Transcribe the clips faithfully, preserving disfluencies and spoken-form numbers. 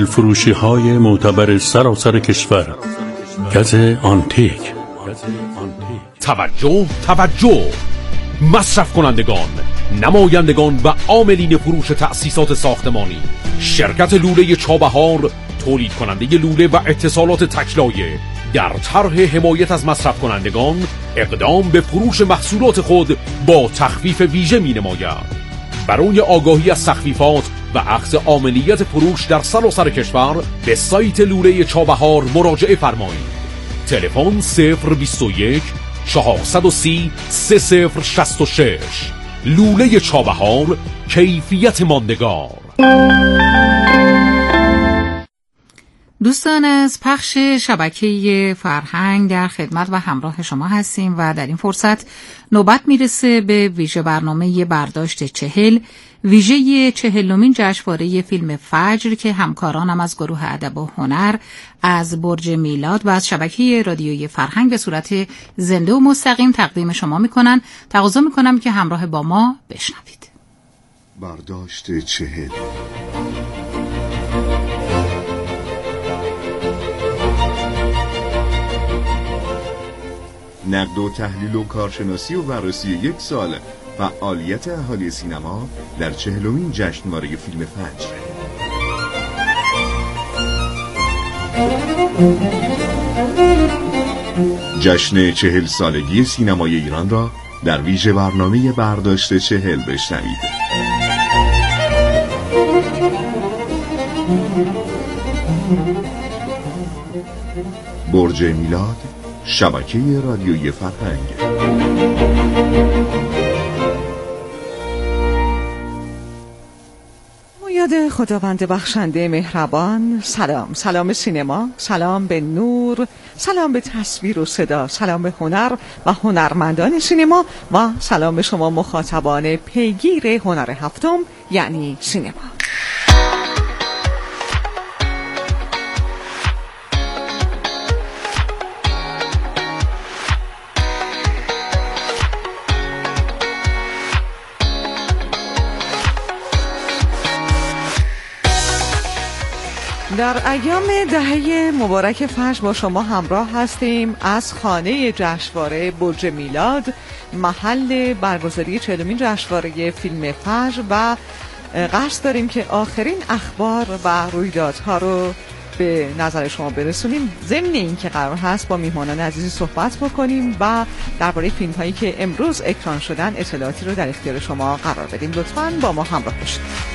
فروشی های معتبر سراسر کشور. گز آنتیک. توجه توجه مصرف کنندگان، نمایندگان و عاملین فروش تأسیسات ساختمانی، شرکت لوله چابهار تولید کننده لوله و اتصالات تکلایه در طرح حمایت از مصرف کنندگان اقدام به فروش محصولات خود با تخفیف ویژه می نماید. برای آگاهی از تخفیفات و اخذ عاملیت فروش در سراسر کشور به سایت لوله چابهار مراجعه فرمایید. تلفن صفر بیست و یک چهارصد و سی سه صفر شصت و شش. لوله چابهار، کیفیت ماندگار. دوستان، از پخش شبکه فرهنگ در خدمت و همراه شما هستیم و در این فرصت نوبت میرسه به ویژه برنامه برداشت چهل، ویژه چهلمین جشنواره فیلم فجر که همکارانم از گروه ادب و هنر از برج میلاد و از شبکه رادیویی فرهنگ به صورت زنده و مستقیم تقدیم شما میکنن. تقاضا میکنم که همراه با ما بشنوید. برداشت چهل. نقد و تحلیل و کارشناسی و بررسی یک سال فعالیت اهالی سینما در چهلمین جشنواره فیلم فجر. جشن چهل سالگی سینمای ایران را در ویژه برنامه برداشت چهل بشنوید. برج میلاد، شبکه رادیویی فرهنگ. یاد خداوند بخشنده مهربان، سلام، سلام سینما، سلام به نور، سلام به تصویر و صدا، سلام به هنر و هنرمندان سینما و سلام به شما مخاطبان پیگیر هنر هفتم یعنی سینما. در ایام دهه مبارک فجر با شما همراه هستیم از خانه جشنواره برج میلاد، محل برگزاری چهلمین جشنواره فیلم فجر، و قصد داریم که آخرین اخبار و رویدادها رو به نظر شما برسونیم. ضمن این که قرار هست با میهمانان عزیزی صحبت بکنیم و درباره فیلم هایی که امروز اکران شدن اطلاعاتی رو در اختیار شما قرار بدیم. لطفاً با ما همراه باشید.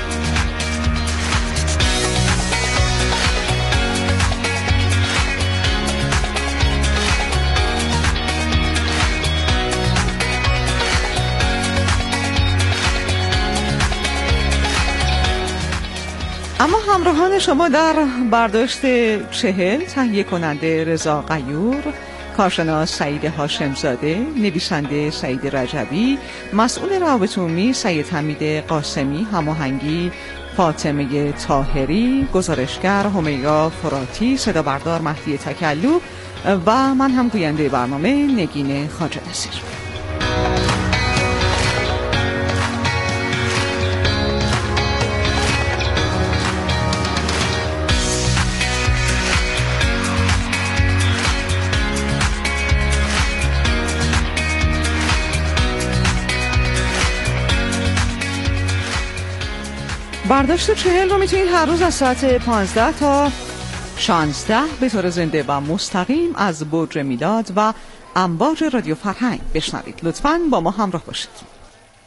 اما همراهان شما در برداشت چهل تهیه کننده رضا غیور، کارشناس سعید هاشمزاده، نویسنده سعید رجبی، مسئول روابط عمومی سید حمید قاسمی، هماهنگی فاطمه طاهری، گزارشگر همیرا فراتی، صدا بردار مهدی تکلو و من هم گوینده برنامه نگین خواجه نصیر. برداشت چهل رو میتونید هر روز از ساعت پانزده تا شانزده به طور زنده و مستقیم از برج میلاد و امواج رادیو فرهنگ بشنوید. لطفاً با ما همراه باشید.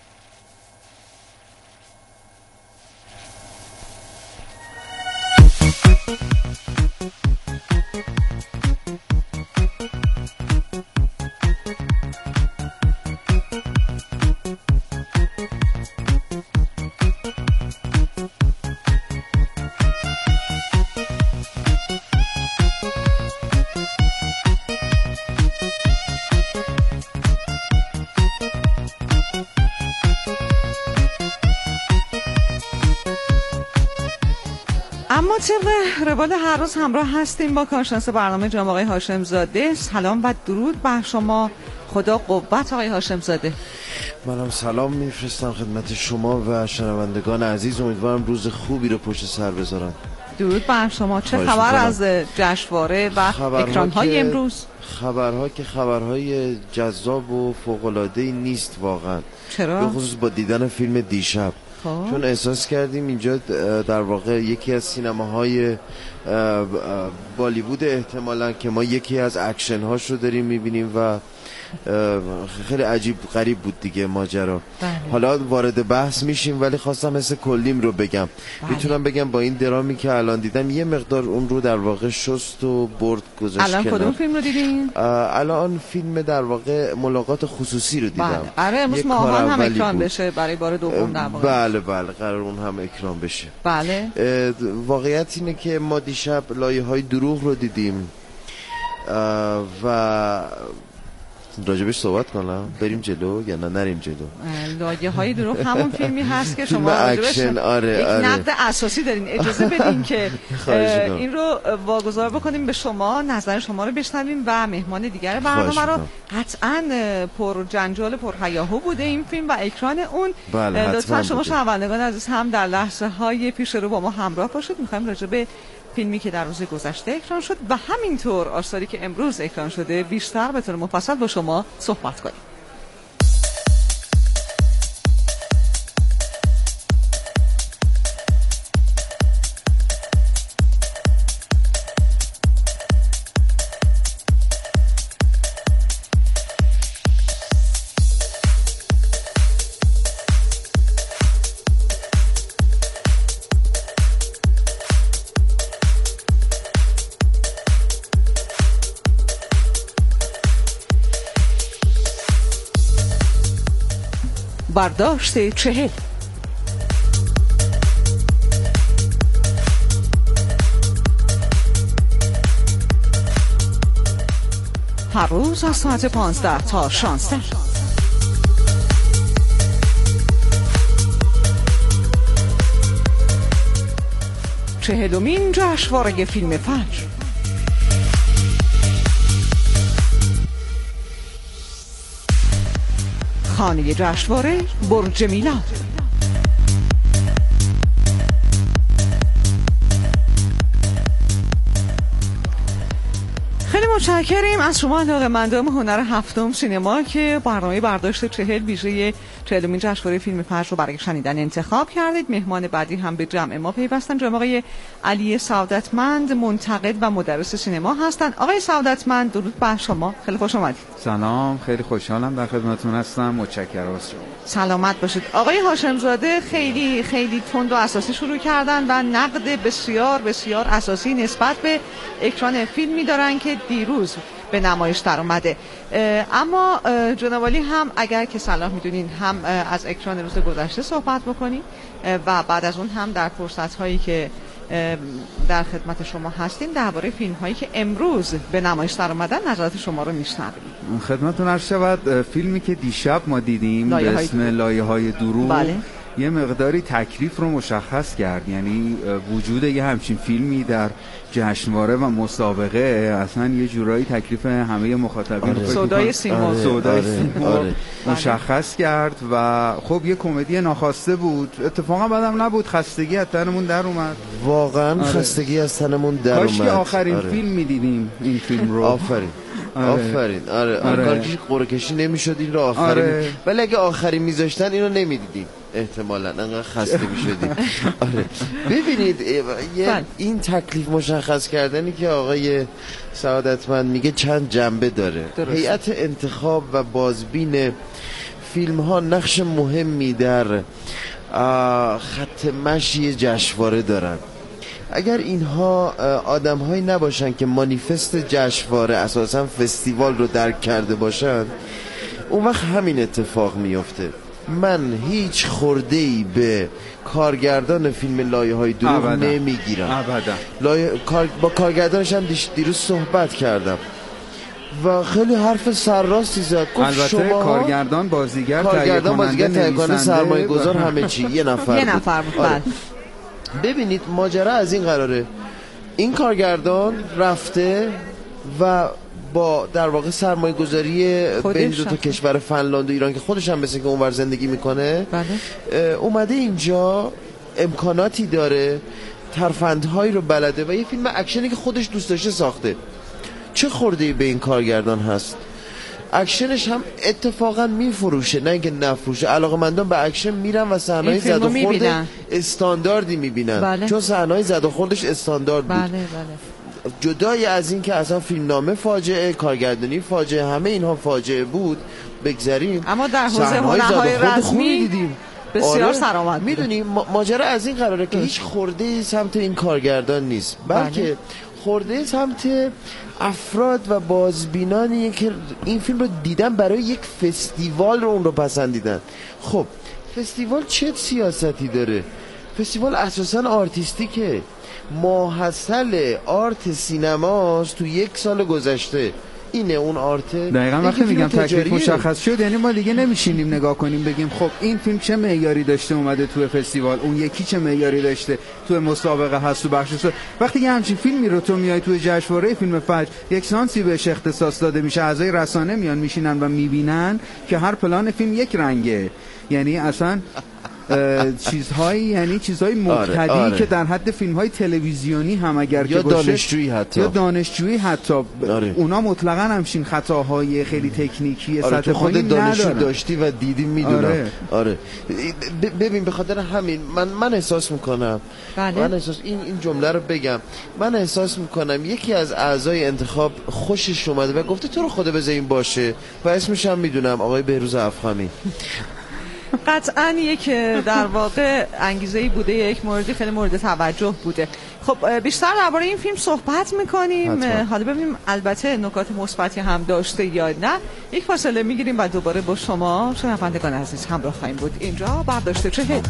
اما طبق روال هر روز همراه هستیم با کارشناس برنامه جناب آقای هاشمزاده. سلام و درود بر شما. خدا قوت آقای هاشمزاده. منم سلام میفرستم خدمت شما و شنوندگان عزیز. امیدوارم روز خوبی رو پشت سر بذارن. درود بر شما. چه خبر از جشنواره و اکران‌های امروز؟ خبرها که خبرهای جذاب و فوق‌العاده‌ای نیست واقعا. چرا؟ به خصوص با دیدن فیلم دیشب. خواه. چون احساس کردیم اینجا در واقع یکی از سینماهای بالیوود احتمالاً که ما یکی از اکشن هاش رو داریم میبینیم و خیلی عجیب غریب بود دیگه ماجرا. بله. حالا وارد بحث میشیم ولی خواستم حس کلیم رو بگم. بله. میتونم بگم با این درامی که الان دیدم یه مقدار اون رو در واقع شست و برد گذاشت. الان کدوم فیلم رو دیدین؟ الان فیلم در واقع ملاقات خصوصی رو دیدم. بله. آره امروز ماهان هم اکران بشه برای بار دوم در واقع. بله بله قرار اون هم اکران بشه. بله. واقعیت اینه که ما دیشب لایه‌های دروغ رو دیدیم و راجبش صحبت کنم بریم جلو یا نه نریم جلو؟ لایه های دروغ همون فیلمی هست که شما راجبش آره، یک آره. نقد اساسی دارین. اجازه بدین که این رو واگذار بکنیم به شما، نظر شما رو بشنویم و مهمان دیگر برنامه رو. قطعاً پر جنجال پر هیاهو بوده این فیلم و اکران اون. بله، لطفاً شما شنوندگان عزیز هم در لحظه های پیش رو با ما همراه باشید. می‌خوایم راجع به فیلمی که در روز گذشته اکران شد و همینطور آثاری که امروز اکران شده بیشتر به طور مفصل با شما صحبت کنیم. برداشت چهل. هر روز از ساعت پانزده تا شانزده. چهلمین جشنواره فیلم فجر. خانه جشنواره برج میلاد. خیلی متشکریم از شما علاقه‌مندان هنر هفتم سینما که برنامه برداشت چهل ویژه چهلمین جشنواره فیلم فجر رو برای شنیدن انتخاب کردید. مهمان بعدی هم به جمع ما پیوستن. جناب آقای علی سعادتمند، منتقد و مدرس سینما هستند. آقای سعادتمند درود بر شما، خیلی خوش آمدید. سلام، خیلی خوشحالم در خدمتتون هستم. متشکرم از شما. سلامت باشید. آقای هاشم زاده خیلی خیلی تند و اساسی شروع کردن و نقد بسیار بسیار اساسی نسبت به اکران فیلمی دارن که دیروز به نمایش در اومده. اما جناب عالی هم اگر که صلاح میدونین هم از اکران روز گذشته صحبت بکنیم و بعد از اون هم در فرصت هایی که در خدمت شما هستیم درباره فیلم هایی که امروز به نمایش در اومدن نظرات شما رو میشنویم. خدمتتون عرض شود فیلمی که دیشب ما دیدیم به اسم لایه های دروغ. بله. یه مقداری تکلیف رو مشخص کرد. یعنی وجود یه همچین فیلمی در جشنواره و مسابقه اصلا یه جورایی تکلیف همه مخاطبین آره. سودای سیمرغ آره. سودای سیمرغ آره. مشخص کرد و خب یه کمدی ناخواسته بود. اتفاقا بعدم نبود، خستگی از تنمون در اومد. واقعا آره. خستگی از تنمون در اومد. کاش که آخرین آره. فیلم می‌دیدیم این فیلم رو. آفرین آره. آفرین آره آره کارکشی قرعه کشی نمی‌شد این رو آخرین آره. ولی اگه آخرین می‌ذاشتن اینو نمی‌دیدیم احتمالاً انقدر خسته می‌شدیم. آره ببینید یه این تکلیف مشخص کردنی که آقای سعادتمند میگه چند جنبه داره. هیئت انتخاب و بازبین فیلم ها نقش مهمی در خط مشی جشنواره دارن. اگر اینها آدم هایی نباشن که مانیفست جشنواره اساسا فستیوال رو درک کرده باشن اون وقت همین اتفاق میفته. من هیچ خورده‌ای به کارگردان فیلم لایه های دروغ نمیگیرم. ابدا. لایه... کار... با کارگردانش هم دیروز صحبت کردم و خیلی حرف سرراستی زد. البته شما کارگردان بازیگر کارگردان بازیگر تهیه کننده سرمایه گذار همه چی یه نفر یه نفر بود. آره. ببینید ماجرا از این قراره. این کارگردان رفته و با در واقع سرمایه گذاری بین دو تا کشور فنلاند و ایران که خودش هم مثل که اونور زندگی میکنه بله. اومده اینجا امکاناتی داره ترفندهایی رو بلده و یه فیلم اکشنی که خودش دوست داشته ساخته. چه خورده‌ای به این کارگردان هست؟ اکشنش هم اتفاقا میفروشه، نه اینکه نفروشه. علاقه‌مندان به اکشن میرن و صحنه‌های زد و خورد استانداردی میبینن. بله. چون صحنه‌های زد و خوردش استاندارد بود. بله بله. جدای از این که اصلا فیلمنامه فاجعه، کارگردانی فاجعه، همه اینها فاجعه بود بگذریم، اما در حوزه هنرهای رسمی دیدیم بسیار آره سرآمد. میدونی ماجرا از این قراره که هیچ خورده سمت این کارگردان نیست، بلکه بله. خورده سمت افراد و بازبینانی که این فیلم رو دیدن برای یک فستیوال رو اون رو پسندیدن. خب فستیوال چه سیاستی داره؟ فستیوال اساساً آرتیستیکه، ماحصل آرت سینماست تو یک سال گذشته. اینه اون آرت. دقیقاً وقتی میگم تکلیف مشخص شد یعنی ما دیگه نمیشینیم نگاه کنیم بگیم خب این فیلم چه معیاری داشته اومده تو فستیوال، اون یکی چه معیاری داشته تو مسابقه هست تو بخش سو. وقتی یه همچین فیلمی رو تو میای تو جشنواره فیلم فجر یک سانسی بهش اختصاص داده میشه، اعضای رسانه میان میشینن و میبینن که هر پلان فیلم یک رنگه، یعنی اصلا چیزهایی یعنی چیزهای مبتدی آره، آره. که در حد فیلم‌های تلویزیونی هم اگر یا که باشه دانشجویی حتی یا دانشجویی حتی آره. اونا مطلقاً همچین خطاهای خیلی تکنیکی آره سطح پایین ندارن. دانشجو داشتی و دیدی میدونم آره, آره. ببین به خاطر همین من من احساس میکنم بله. من احساس این این جمله رو بگم، من احساس میکنم یکی از اعضای انتخاب خوشش اومده و گفته تو رو خدا بذار این باشه و اسمش هم میدونم آقای بهروز افخمی. قطعاً یک در واقع انگیزه‌ای بوده، یک موردی خیلی مورد توجه بوده. خب بیشتر درباره این فیلم صحبت می‌کنیم، حالا ببینیم البته نکات مثبتی هم داشته یا نه. یک فاصله می‌گیریم و دوباره با شما شنوندگان عزیز همراه خواهیم بود. اینجا برداشت چهل.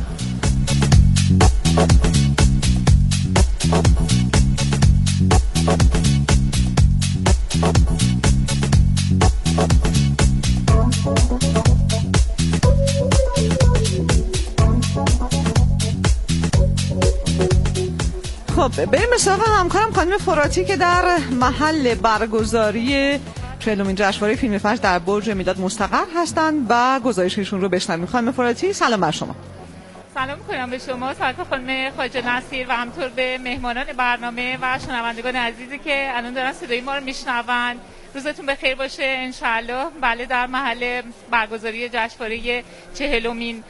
خب بریم سراغ همکارم خانم فراتی که در محل برگزاری چهلمین جشنواره فیلم فجر در برج میلاد مستقر هستند و گزارششون رو بشنویم. خانم فراتی سلام بر شما. سلام می‌کنم به شما، سرکار خانم خواجه نصیر و همطور به مهمانان برنامه و شنوندگان عزیزی که الان دارن صدای ما رو میشنون. روزتون بخیر باشه انشالله. بله در محل برگزاری جشنواره چهلمین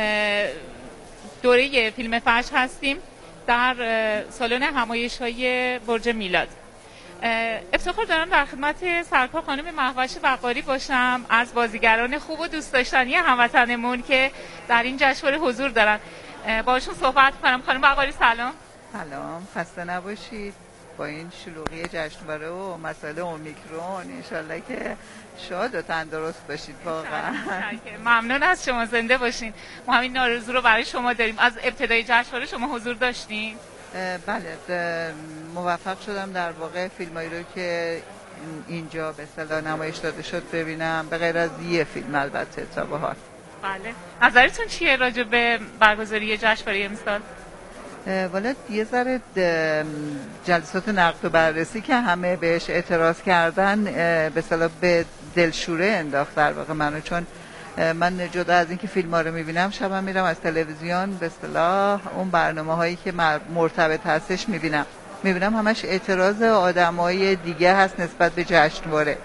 دوره فیلم فجر هستیم در سالن همایش‌های برج میلاد. افتخار دارم در خدمت سرکار خانم مهوش وقاری باشم از بازیگران خوب و دوست داشتنی هموطنمون که در این جشنواره حضور دارن. باشون صحبت کنم. خانم وقاری سلام. سلام، خسته نباشید. با این شلوغی جشنواره و مسئله اومیکرون انشالله که شاد و تندرست باشید. واقعا ممنون از شما، زنده باشین. ما همین آرزو رو برای شما داریم. از ابتدای جشنواره شما حضور داشتین؟ بله، موفق شدم در واقع فیلمایی رو که اینجا به اصطلاح نمایش داده شد ببینم، به غیر از یه فیلم البته تا به حال. بله، نظرتون چیه راجع به برگزاری جشنواره امسال؟ والا یه ذره جلسات نقد و بررسی که همه بهش اعتراض کردن به اصطلاح به دلشوره انداخت در واقع منو، چون من جدا از اینکه فیلم‌ها رو می‌بینم شبم میرم از تلویزیون به اصطلاح اون برنامه‌هایی که مرتبط هستش می‌بینم می‌بینم همش اعتراض آدمای دیگه هست نسبت به جشنواره.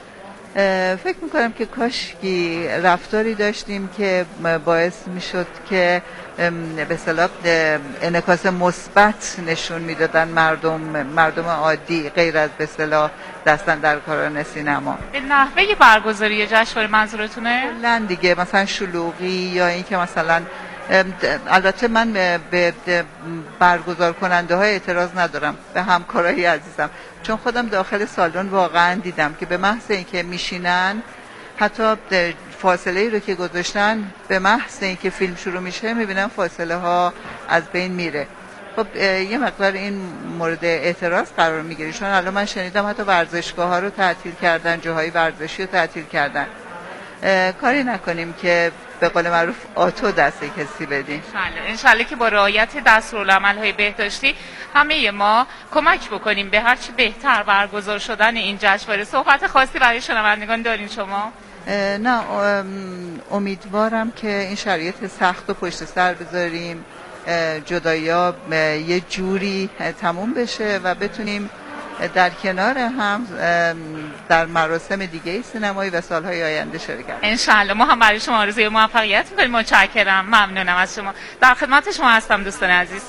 فکر میکنم که کاشکی رفتاری داشتیم که باعث میشد که به اصطلاح انعکاس مثبت نشون میدادن مردم مردم عادی غیر از به اصطلاح دستن در کاران سینما. به نحوه برگزاری جشنواره منظورتونه؟ کلاً دیگه مثلا شلوغی یا اینکه مثلا البته من به برگزار کننده های اعتراض ندارم، به همکارای عزیزم، چون خودم داخل سالن واقعا دیدم که به محض اینکه میشینن حتی فاصله ای رو که گذاشتن به محض اینکه فیلم شروع میشه میبینم فاصله ها از بین میره. خب یه مقدار این مورد اعتراض قرار میگیره، چون الان من شنیدم حتی ورزشگاه ها رو تعطیل کردن، جاهای ورزشی رو تعطیل کردن. کاری نکنیم که به قول معروف آتو دست کسی بدیم. انشالله انشالله که با رعایت دستورالعمل‌های بهداشتی همه ما کمک بکنیم به هر چی بهتر برگزار شدن این جشنواره. صحبت خاصی برای شنوندگان دارین شما؟ نه، امیدوارم که این شرایط سخت و پشت سر بذاریم جدایی‌ها یه جوری تموم بشه و بتونیم در کنار هم در مراسم دیگه سینمایی و سالهای آینده شرکت کنیم. انشالله. ما هم برای شما آرزوی موفقیت می‌کنیم. متشکرم. ممنونم از شما. در خدمت شما هستم دوستان عزیز.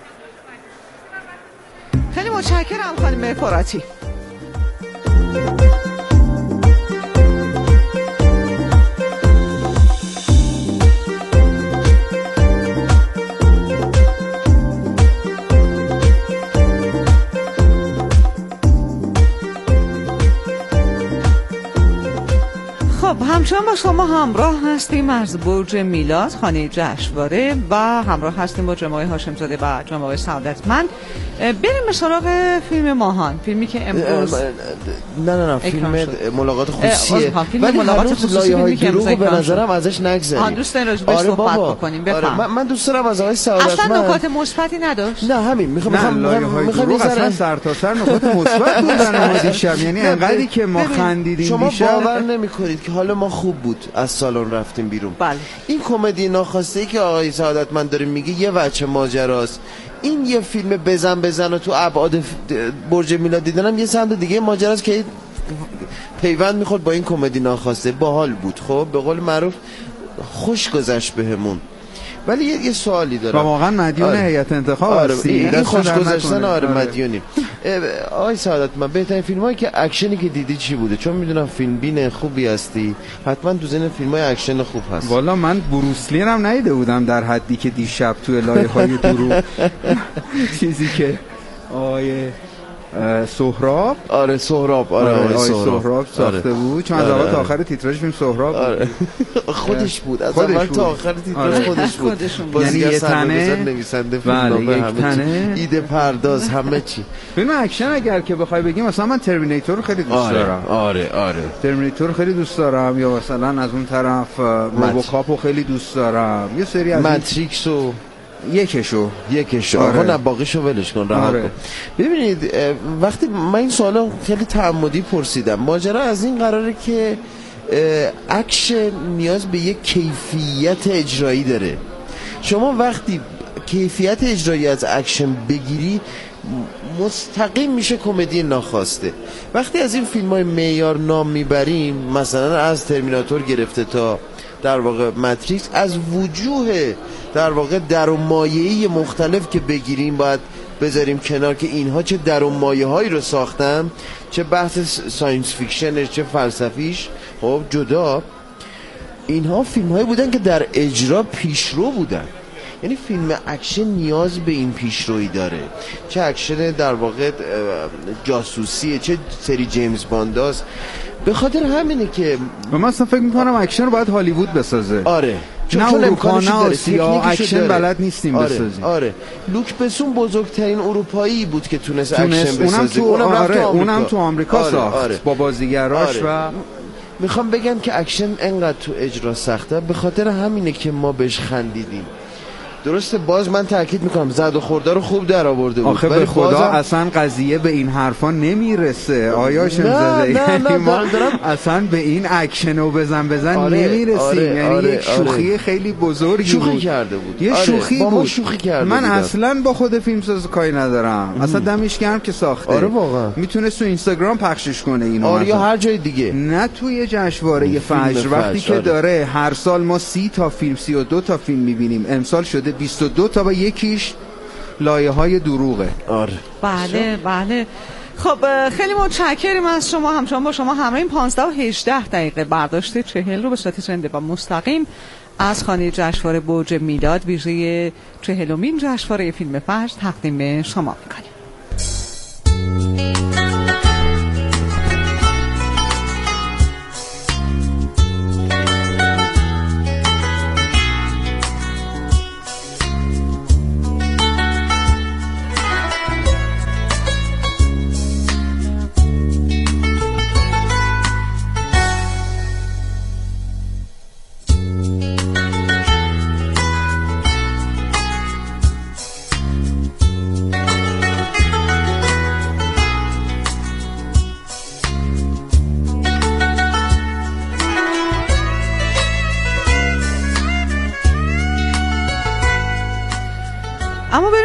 خیلی متشکرم خانم فراتی. خب همچنان با شما همراه هستیم از برج میلاد خانه جشنواره و همراه هستیم با جناب هاشم زاده و جناب سعادتمند. بریم به سراغ فیلم ماهان، فیلمی که امروز نه نه نه فیلم ملاقات خصوصیه، ولی ملاقات خصوصی لایه‌های دروغ به نظرم ازش نگذریم. دوست داریم راجع بهش صحبت بکنیم. آره من, من دوست دارم از آقای سعادتمند. اصلا نکات مثبتی نداشت. نه همین میخوام میخوام میخوام اصلا سر تا سر نکات مثبت بودن دیشب، یعنی انقدری که ما خندیدیم شما دیشب. باور نمی‌کنید که حالا ما خوب بود از سالن رفتیم بیرون. بله. این کمدی ناخواسته ای که آقای سعادتمند داره میگه یه بچه ماجراست. این یه فیلم بزن بزن و تو ابعاد برج میلاد دیدنم یه سمت دیگه ماجراست که پیوند میخورد با این کمدی ناخواسته. باحال بود، خب به قول معروف خوش گذشت بهمون. ولی یه, یه سوالی دارم. و واقعا مدیون آره. هیئت انتخاب آره. هستی. این, این خوش گذشتن آره, آره. مدیونیم. آقای سعادتمند بهترین فیلمایی که اکشنی که دیدی چی بوده؟ چون میدونم فیلم بین خوبی هستی، حتما تو ذهن فیلمای اکشن خوب هست. والا من بروسلی هم ندیده بودم در حدی که دیشب توی لایه‌های دروغ چیزی که آیه سهراب آره سهراب آره آره سهراب, سهراب ساخته آره. بود چون از اول تا آخر تیتراژ فیلم سهراب آره. خودش بود از اول تا آخر تیتراژ آره. خودش بود یعنی یه تنه نویسنده فیلم همه چی ایده پرداز همه چی. فیلم اکشن اگر که بخوای بگیم مثلا من ترمیناتور رو خیلی دوست آره. دارم. آره آره ترمیناتور خیلی دوست دارم، یا مثلا از اون طرف روبوکاپ رو خیلی دوست دارم، یه سری از ماتریکس و یکشو یکشو آره. آقا نباقیشو ولش کن رها آره. کن. ببینید وقتی من این سوالا خیلی تعمدی پرسیدم، ماجرا از این قراره که اکشن نیاز به یک کیفیت اجرایی داره. شما وقتی کیفیت اجرایی از اکشن بگیری مستقیم میشه کمدی ناخواسته. وقتی از این فیلم‌های معیار نام میبریم، مثلا از ترمیناتور گرفته تا در واقع ماتریکس، از وجوه در واقع در و مایه‌ای مختلف که بگیریم باید بذاریم کنار که اینها چه در و مایه‌هایی رو ساختن، چه بحث ساینس فیکشنش چه فلسفیش. خب جدا اینها فیلم‌هایی بودن که در اجرا پیشرو بودن. یعنی فیلم اکشن نیاز به این پیشرویی داره، چه اکشن در واقع جاسوسیه چه سری جیمز بانداست. به خاطر همینه که من اصلا فکر میکنم اکشن رو باید هالیوود بسازه. آره چون نه اروپا نه آسیا اکشن بلد نیستیم آره. بسازیم. آره لوک بسون بزرگترین اروپایی بود که تونست, تونست اکشن اونم بسازه. تو اونم, آره. اونم تو آمریکا آره. ساخت آره. با بازیگراش آره. و میخوام بگم که اکشن انقدر تو اجرا سخته، به خاطر همینه که ما بهش خندیدیم. درسته باز من تاکید میکنم زد و خورده رو خوب در آورده بود، آخه به خدا بازم... اصلا قضیه به این حرفا نمیرسه آیا شمزاده، یعنی ما دارم... اصلا به این اکشن و بزن بزن آره، نمیرسیم آره، یعنی آره، یک شوخی آره. خیلی بزرگی شوخی بود. کرده بود یه آره. شوخی با ما بود شوخی کرده من بودم. اصلا با خود فیلمساز کاری ندارم ام. اصلا دمش گرم که ساخته آره واقعا میتونه تو اینستاگرام پخشش کنه اینو آره یا هر جای دیگه، نه توی جشنواره فجر وقتی که داره هر سال ما سی تا فیلم سی و دو تا فیلم میبینیم، امسال شده بیست و دو تا و یکیش لایه‌های دروغه. آره بله بله. خب خیلی متشکرم از شما. همچنان با شما همراهیم. پانزده و هجده دقیقه برداشت چهل رو به صورت زنده و مستقیم از خانه جشنواره برج میلاد ویژه چهلمین جشنواره فیلم فجر تقدیم شما می‌کنیم.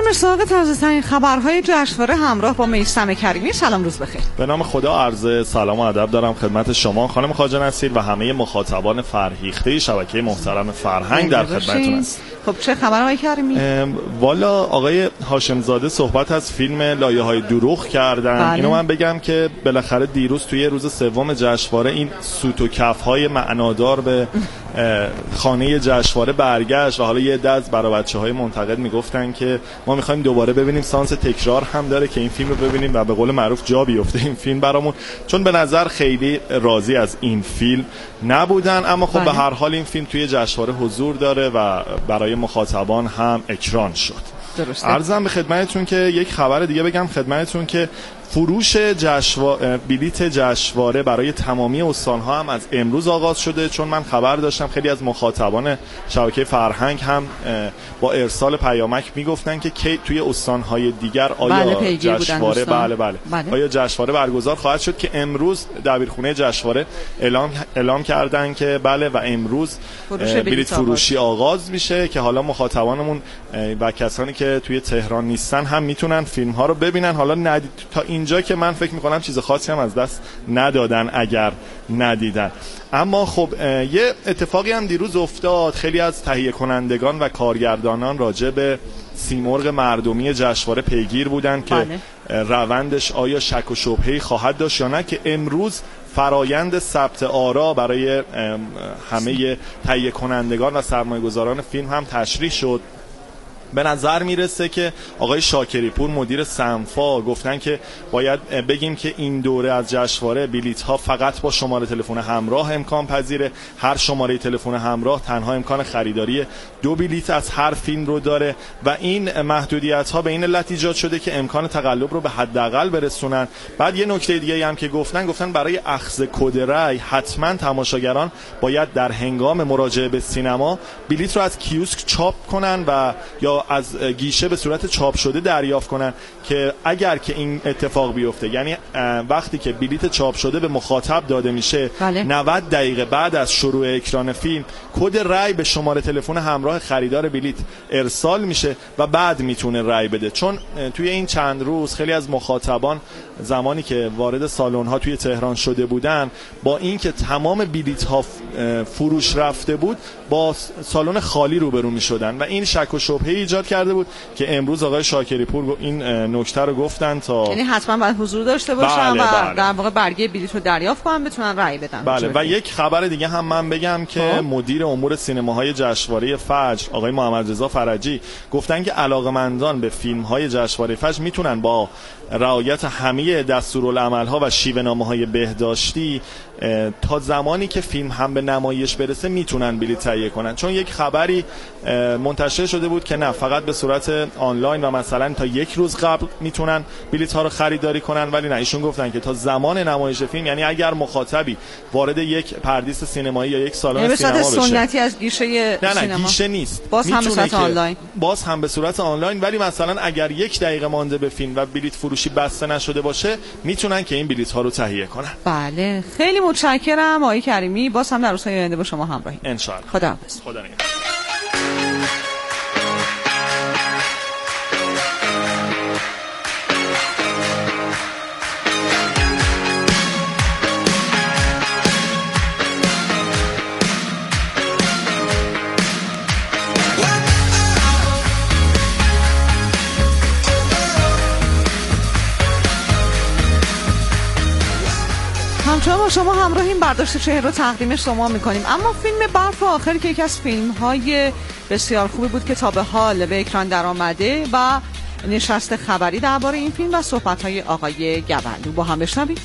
بریم سراغ تازه‌ترین خبرهای جشنواره همراه با میثم کریمی. سلام، روز بخیر. به نام خدا عرض سلام و ادب دارم خدمت شما خانم خواجه نصیر و همه مخاطبان فرهیخته شبکه محترم فرهنگ در خدمتتون است. خب چه خبر آقای کریمی؟ والا آقای هاشم زاده صحبت از فیلم لایه‌های دروغ کردن. بله. اینو من بگم که بالاخره دیروز توی روز سوم جشنواره این سوت و کف‌های معنادار به خانه جشنواره برگشت و حالا یه عده از برای بچه‌های منتقد میگفتن که ما می‌خوایم دوباره ببینیم، سانس تکرار هم داره که این فیلم رو ببینیم و به قول معروف جا بیفته این فیلم برامون، چون به نظر خیلی راضی از این فیلم نبودن. اما خب بله. به هر حال این فیلم توی جشنواره حضور داره و برای مخاطبان هم اکران شد. درسته. عرضم به خدمتتون که یک خبر دیگه بگم خدمتتون که فروش جشنواره بلیت جشنواره برای تمامی استان‌ها هم از امروز آغاز شده، چون من خبر داشتم خیلی از مخاطبان شبکه فرهنگ هم با ارسال پیامک میگفتن که کی توی استان‌های دیگر آیا بله جشنواره بله بله, بله آیا جشنواره برگزار خواهد شد، که امروز دبیرخونه جشنواره اعلام اعلام کردن که بله و امروز بلیت فروشی آغاز میشه که حالا مخاطبانمون و کسانی که توی تهران نیستن هم میتونن فیلم‌ها رو ببینن. حالا ندید تا اینجا که من فکر میکنم چیز خاصی هم از دست ندادن اگر ندیدن. اما خب یه اتفاقی هم دیروز افتاد، خیلی از تهیه کنندگان و کارگردانان راجع به سیمرغ مردمی جشنواره پیگیر بودن که بله. روندش آیا شک و شبهه‌ای خواهد داشت یا نه، که امروز فرایند ثبت آرا برای همه تهیه کنندگان و سرمایه‌گذاران فیلم هم تشریح شد. به نظر میرسه که آقای شاکری پور مدیر سنفا گفتن که باید بگیم که این دوره از جشنواره بلیط ها فقط با شماره تلفن همراه امکان پذیره. هر شماره تلفن همراه تنها امکان خریداری دو بلیط از هر فیلم رو داره و این محدودیت ها به این علت ایجاد شده که امکان تقلب رو به حداقل برسونن. بعد یه نکته دیگه هم که گفتن گفتن برای اخذ کد رای حتما تماشاگران باید در هنگام مراجعه به سینما بلیط رو از کیوسک چاپ کنن و یا از گیشه به صورت چاپ شده دریافت کنن، که اگر که این اتفاق بیفته، یعنی وقتی که بلیت چاپ شده به مخاطب داده میشه بله. نود دقیقه بعد از شروع اکران فیلم کد رای به شماره تلفن همراه خریدار بلیت ارسال میشه و بعد میتونه رای بده. چون توی این چند روز خیلی از مخاطبان زمانی که وارد سالن ها توی تهران شده بودن، با اینکه تمام بلیت ها فروش رفته بود با سالن خالی روبرو میشدن و این شک و شبهه ایجاد کرده بود که امروز آقای شاکری پور این نکته رو گفتن تا یعنی حتما باید حضور داشته باشن بله، و بله. در واقع برگه بلیط رو دریافت کنن بتونن رأی بدن. بله. و یک خبر دیگه هم من بگم که ها؟ مدیر امور سینماهای جشنواره فجر آقای محمد رضا فرجی گفتن که علاقه‌مندان به فیلم‌های جشنواره فجر میتونن با رعایت همه دستورالعمل‌ها و شیوه‌نامه‌های بهداشتی تا زمانی که فیلم هم به نمایش برسه میتونن بلیط تهیه کنن. چون یک خبری منتشر شده بود که نه فقط به صورت آنلاین و مثلا تا یک روز قبل میتونن بلیط ها رو خریداری کنن، ولی نه، ایشون گفتن که تا زمان نمایش فیلم، یعنی اگر مخاطبی وارد یک پردیس سینمایی یا یک سالن یعنی سینما بشه، سنتی از گیشه نه نه سینما. گیشه نیست، باز هم به صورت آنلاین باز هم به صورت آنلاین ولی مثلا اگر یک دقیقه مانده به فیلم و بلیط فروشی بسته نشده باشه میتونن که این بلیط ها رو تهیه کنن. بله، خیلی متشکرم آقای کریمی. باز هم در روزهای آینده با شما همراهیم ان شاء الله. خداحافظ. خدا نگهدار. همچنان با شما همراهیم، برداشت چهره رو تقدیم شما میکنیم. اما فیلم برف آخر که یکی از فیلم های بسیار خوبی بود که تا به حال به اکران در آمده و نشست خبری درباره این فیلم و صحبت های آقای گوندو با هم بشنویم.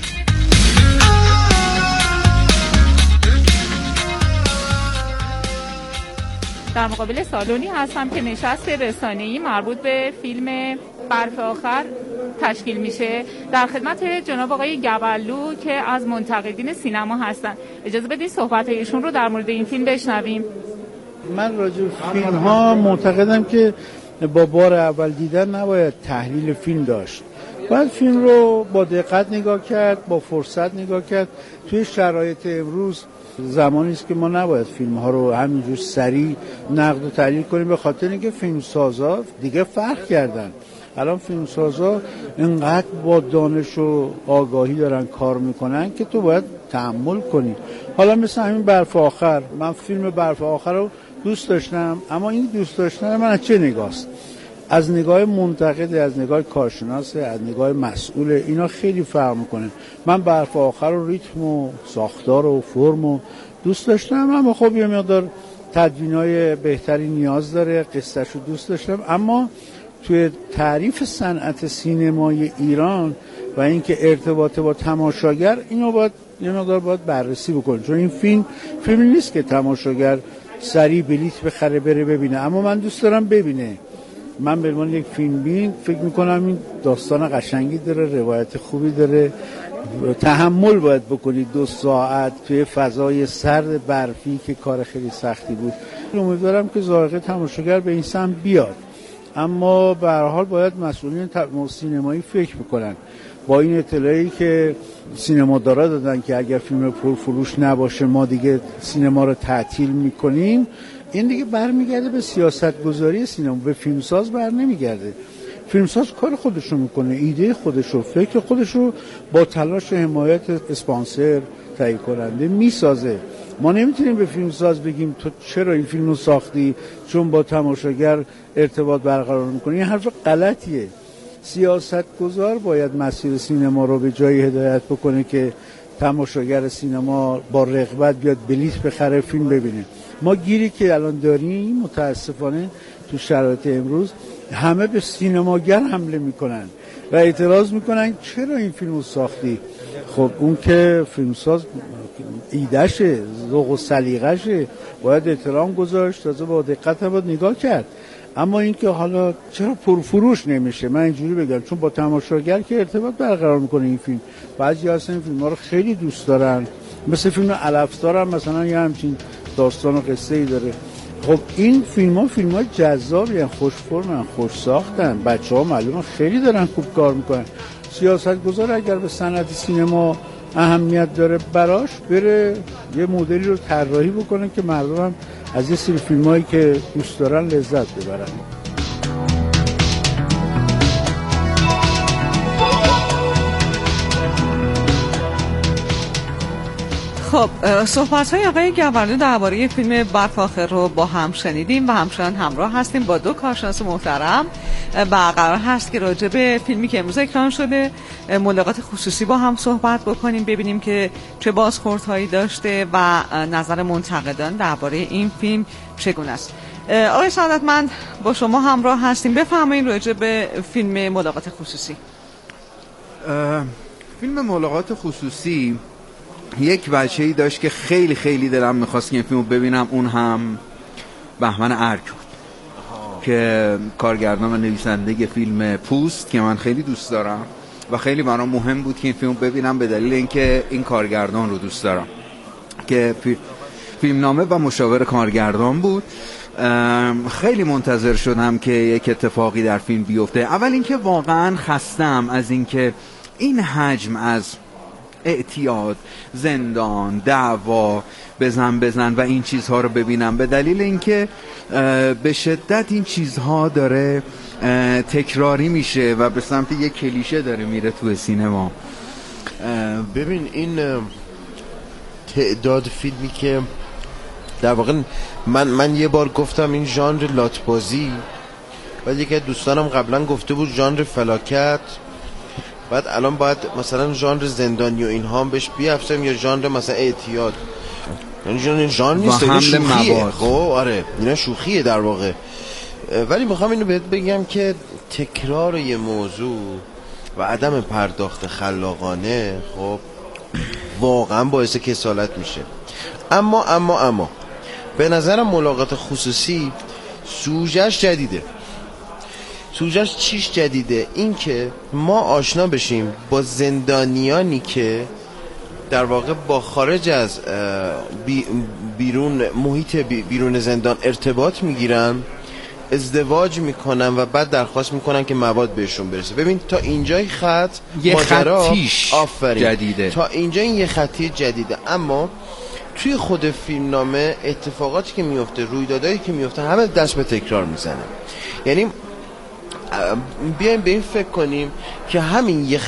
در مقابل سالونی هستم که نشست رسانه‌ای مربوط به فیلم برف آخر تشکیل میشه. در خدمت جناب آقای گوندو که از منتقدین سینما هستن. اجازه بدید صحبت ایشون رو در مورد این فیلم بشنویم. من راجع به فیلم ها معتقدم که با بار اول دیدن نباید تحلیل فیلم داشت. باید فیلم رو با دقت نگاه کرد، با فرصت نگاه کرد. توی شرایط امروز زمانی است که ما نباید فیلم ها رو همینجور سریع نقد و تحلیل کنیم، به خاطر اینکه فیلمسازا دیگه فرق کردن. الان فیلمسازا اینقدر با دانش و آگاهی دارن کار میکنن که تو باید تحمل کنی. حالا مثل همین برف آخر، من فیلم برف آخر رو دوست داشتم، اما این دوست داشتن من از چه نگاست؟ از نگاه منتقد، از نگاه کارشناس، از نگاه مسئول، اینا خیلی فرق میکنه. من برف آخر رو ریتم و ساختار و فرم و دوست داشتم، اما خب یه مقدار تدوینای بهتری نیاز داره. قصه‌ش رو دوست داشتم، اما توی تعریف صنعت سینمای ایران و اینکه ارتباط با تماشاگر، اینو باید یه مقدار باید بررسی بکنه، چون این فیلم فیلمی نیست که تماشاگر سریع بلیت بخره بره ببینه. اما من دوست دارم ببینه. من به عنوان یک فیلم بین فکر میکنم این داستان قشنگی داره، روایت خوبی داره، تحمل باید بکنید دو ساعت توی فضای سرد برفی که کار خیلی سختی بود. امیدوارم که ذائقه تماشاگر به این سمت بیاد، اما به هر حال باید مسئولین سینمایی فکر بکنن. با این اطلاعی که سینمادارا دادن که اگر فیلم پرفروش نباشه ما دیگه سینما رو تعطیل میکنیم، این دیگه برمیگرده به سیاست گذاری سینما، به فیلمساز بر نمیگرده. فیلمساز کار خودشو میکنه، ایده خودشو، فکر خودشو با تلاش و حمایت اسپانسر، تهیه کننده میسازه. ما نمیتونیم به فیلمساز بگیم تو چرا این فیلمو ساختی چون با تماشاگر ارتباط برقرار میکنی. این حرف غلطیه. سیاستگزار باید مسیر سینما رو به جایی هدایت بکنه که تماشاگر سینما با رغبت بیاد بلیت بخره فیلم ببینه. ما گیری که الان داریم متاسفانه تو شرایط امروز همه به سینماگر حمله میکنن و اعتراض میکنن چرا این فیلمو ساختی. خب اون که فیلمساز ایدهشه، ذوق و سلیقه‌شه، باید احترام گذاشت، تازه با دقت باید نگاه کرد. اما اینکه حالا چرا پرفروش نمیشه، من اینجوری بگم چون با تماشاگر که ارتباط برقرار میکنه این فیلم. بعضی اصلا این فیلم‌ها رو خیلی دوست دارن، مثل فیلم علفزار هم مثلا یه همچین داستان و قصه ای داره. خب این فیلم ها فیلم های جذابی هستن، خوش فرمن، خوش ساختن، بچه ها معلومه خیلی دارن خوب کار میکنن. سیاستگزار اگر به صنعت سینما اهمیت داره براش بره یه مدلی رو طراحی بکنه که مردم هم از یه سری فیلم هایی که دوست دارن لذت ببرن. خب صحبت های آقای گوهردو درباره فیلم برف آخر رو با هم شنیدیم و همچنان همراه هستیم با دو کارشناس محترم و قرار هست که راجع به فیلمی که امروز اکران شده ملاقات خصوصی با هم صحبت بکنیم، ببینیم که چه بازخوردهایی داشته و نظر منتقدان درباره این فیلم چگونه است. آقای سعادتمند با شما همراه هستیم، بفرمایید راجع به فیلم ملاقات خصوصی. فیلم ملاقات خصوصی یک بچه‌ای داشت که خیلی خیلی دلم می‌خواست که این فیلمو ببینم، اون هم بهمن ارک بود که کارگردان و نویسنده فیلم پوست که من خیلی دوست دارم و خیلی برام مهم بود که این فیلمو ببینم به دلیل اینکه این کارگردان رو دوست دارم که فیلمنامه و مشاور کارگردان بود. خیلی منتظر شدم که یک اتفاقی در فیلم بیفته. اول اینکه واقعا خستم از اینکه این حجم از اعتیاد، زندان، دعوا، بزن بزن و این چیزها رو ببینم، به دلیل اینکه به شدت این چیزها داره تکراری میشه و به سمت یک کلیشه داره میره تو سینما. ببین این تعداد فیلمی که در واقع من من یه بار گفتم این ژانر لاتبازی، بعد یکی از دوستانم قبلا گفته بود ژانر فلاکت، بعد الان باید مثلا ژانر زندانی و اینها هم بهش بیافزاییم یا ژانر مثلا اعتیاد. یعنی ژانر ژانر نیست، این شوخیه. خب آره اینا شوخیه در واقع. ولی میخوام اینو بهت بگم که تکرار یه موضوع و عدم پرداخت خلاقانه خب واقعا باعث کسالت میشه. اما اما اما به نظرم ملاقات خصوصی سوژه‌اش جدیده. سوژه‌اش چیش جدیده؟ این که ما آشنا بشیم با زندانیانی که در واقع با خارج از بیرون محیط بیرون زندان ارتباط میگیرن، ازدواج میکنن و بعد درخواست میکنن که مواد بهشون برسه. ببین تا اینجای خط یه ماجرا خطیش آفرین جدیده، تا اینجا این یه خطی جدیده. اما توی خود فیلمنامه اتفاقاتی که میفته، رویدادایی که میفته، همه دست به تکرار میزنه. یعنی بیایم به این فکر کنیم که همین یه